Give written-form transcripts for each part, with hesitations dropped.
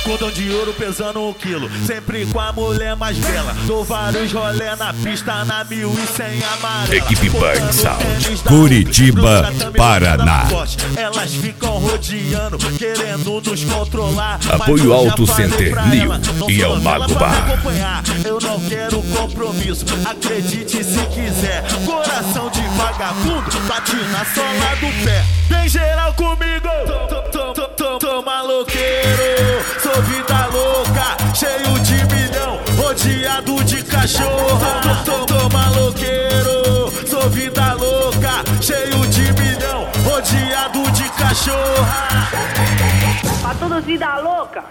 Cordão de ouro pesando 1 quilo, sempre com a mulher mais bela. Dou vários rolé na pista, na 1100 amarela. Equipe Bang Sound, Curitiba, Paraná. Elas ficam rodeando, querendo nos controlar. Apoio Auto Center Nil e El Mago Bar. Eu não quero compromisso, acredite se quiser. Coração de vagabundo, bate na sola do pé. Vem geral comigo, tô maloqueiro. Sou vida louca, cheio de milhão, rodeado de cachorra. Tô maloqueiro, sou vida louca, cheio de milhão, rodeado de cachorra. Pra todos vida louca.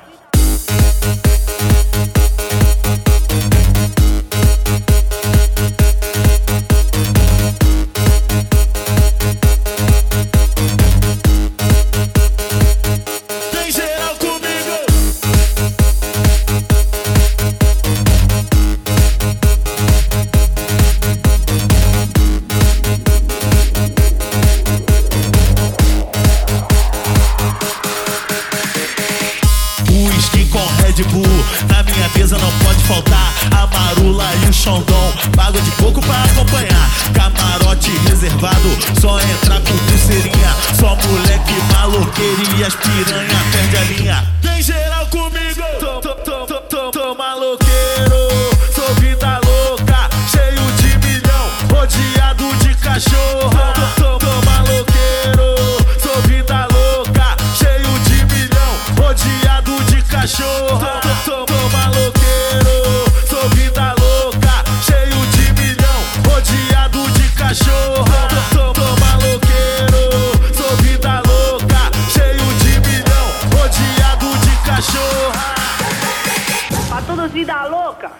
Na minha mesa não pode faltar a marula e o xandão, água de coco pra acompanhar. Camarote reservado, só entrar com pulseirinha. Só moleque maloqueiro e as piranha perde a linha. Vem geral comigo, tô maloqueiro. Sou vida louca, cheio de milhão, rodeado de cachorra. Tô maloqueiro, sou vida louca, cheio de milhão, rodeado de cachorra. Tô maloqueiro, sou vida louca, cheio de milhão, rodeado de cachorra. Tô maloqueiro, sou vida louca, cheio de milhão, rodeado de cachorra. Pra todos vida louca.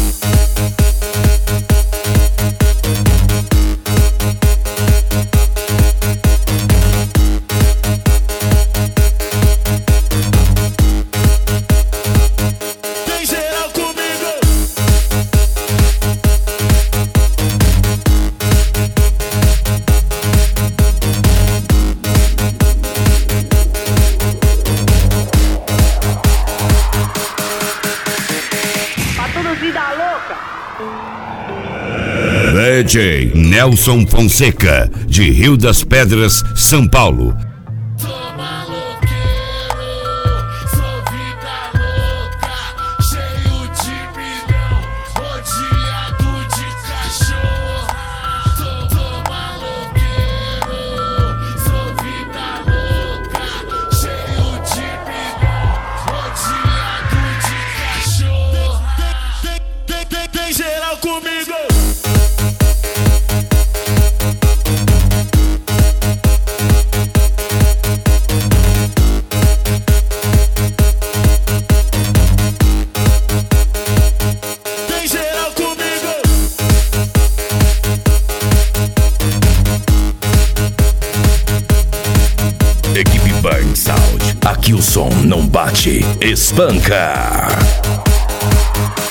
Vida louca. DJ Nelson Fonseca, de Rio das Pedras, São Paulo. Equipe Bang Sound, aqui o som não bate, espanca.